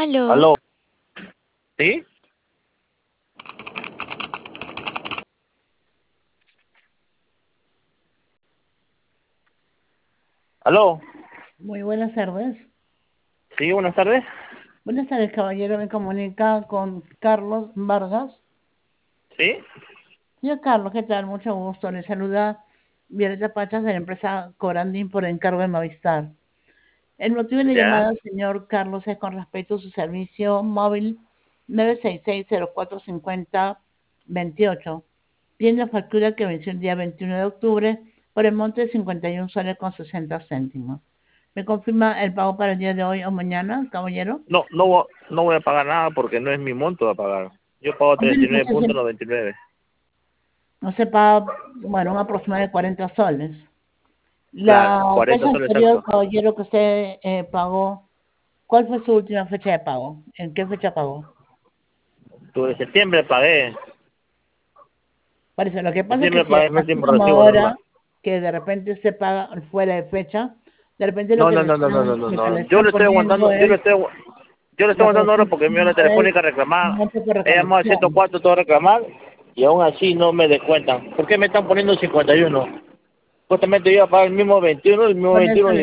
Aló, Aló, ¿sí? Aló, Muy buenas tardes. sí, buenas tardes. Buenas tardes, caballero. Me comunica con Carlos Vargas. ¿Sí? Señor Carlos, ¿qué tal? Mucho gusto. Le saluda Violeta Pachas de la empresa Corandín por encargo de Movistar. El motivo de la Ya. llamada, señor Carlos, es con respecto a su servicio móvil 966-0450-28. Tiene la factura que venció el día 21 de octubre por el monte de 51 soles con 60 céntimos. ¿Me confirma el pago para el día de hoy o mañana, caballero? No voy a pagar nada porque no es mi monto a pagar. Yo pago ¿Cuánto le cuesta 39.99. no se paga, bueno, un aproximado de 40 soles? Claro, La 40 fecha soles anterior, exacto. caballero, que usted pagó, ¿cuál fue su última fecha de pago? ¿En qué fecha pagó? De septiembre pagué. Parece, lo que pasa es que Septiembre si pagué el así último como recibo normal. ahora, que de repente se paga fuera de fecha, de repente lo No, que no, le no, no, no, no, están, no, lo que no. le Yo están le estoy poniendo aguantando, es yo le estoy la aguantando ahora corrección porque me dio la telefónica a reclamar. monto por He llamado al recolección. 104 todo a reclamar y aún así no me descuentan. ¿Por qué me están poniendo 51? Justamente yo iba a pagar el mismo 21 Bueno, eso